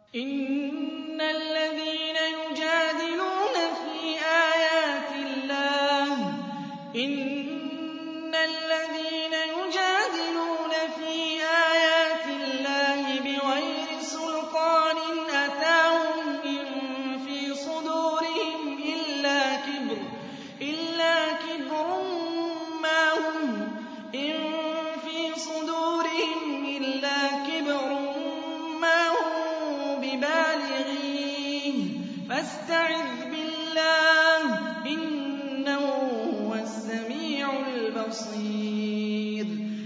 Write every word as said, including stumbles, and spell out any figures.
إِنَّ الَّذِينَ يُجَادِلُونَ فِي آيَاتِ اللَّهِ إِنَّ الَّذِينَ يُجَادِلُونَ فِي آيَاتِ اللَّهِ بِغَيْرِ سُلْطَانٍ أَتَاهُمْ إِن فِي صُدُورِهِمْ إِلَّا كِبْرٌ إِلَّا كِبْرٌ مَّا هُمْ إِن فِي صُدُورِهِمْ إِلَّا كِبْرٌ مَّا هُم بِبَالِغِيهِ فَاسْتَعِذْ بِاللَّهِ ۖ إِنَّهُ هُوَ السَّمِيعُ الْبَصِيرُ